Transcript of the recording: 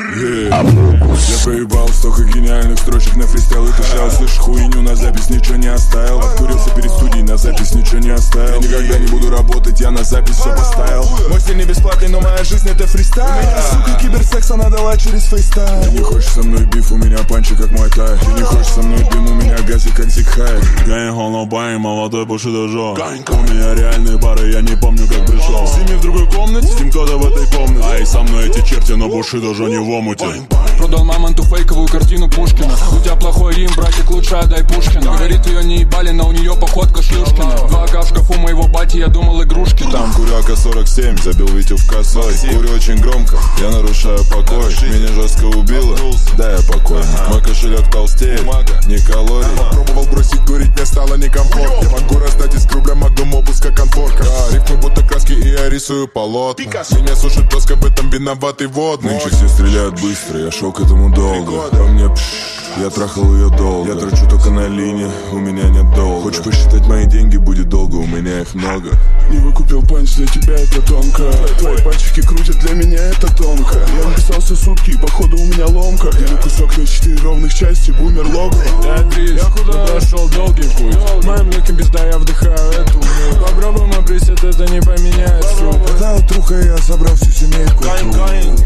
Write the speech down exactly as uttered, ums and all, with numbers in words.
Я проебал столько гениальных строчек на фристайл. И ты шел, слышь, хуйню, на запись ничего не оставил. Обкурился перед студией, на запись ничего не оставил. Я никогда не буду работать, я на запись все поставил. Мой стиль не бесплатный, но моя жизнь это фристайл. У меня, сука, киберсекс, она дала через фейстайл. Ты не хочешь со мной биф, у меня панчи как мой тай. Ты не хочешь со мной дым, у меня газик как зигхай. Gang on no bang, молодой Бушидо Жо. У меня реальные бары, я не помню как пришел. С ними в другой комнате, с ним кто-то в этой комнате. Ай, со мной эти черти, но Бушидо Жо не в омуте. Продал мамонту фейковую картину Пушкина. У тебя плохой рим, братик, лучше отдай Пушкина. Говорит, ее не ебали, но у нее походка шлюшкина. Два ака в шкафу моего бати, я думал игрушки там. Курю АК сорок семь, забил Витю в косой. Курю очень громко, я нарушаю покой. Меня жестко убило, да я покойный. Мой кошелек толстеет, не калорий. Попробовал бросить курить, мне стало некомфортно. Я могу раздать из рубля магнум опуска конфорка. Да, рифмы будто краски и я рисую полотна. Меня сушит доска, в этом виноватый водный. Нынче все стреляют быстро, я шел к этому долго. По мне пш, я трахал ее долго. Я трачу только на линии, у меня нет долга. Хочешь посчитать мои деньги, будет долго, у меня их много. Не выкупил панч, для тебя это тонко. Твои пальчики крутят, для меня это тонко. Я написался сутки, походу у меня ломка. Делю кусок на четыре ровных части, бумер лого. Я худо прошел долгий путь. Моим легким пизда, я вдыхаю эту. Попробуем обрисить, это не поменяет суть. Когда утруха, я собрал всю семейку.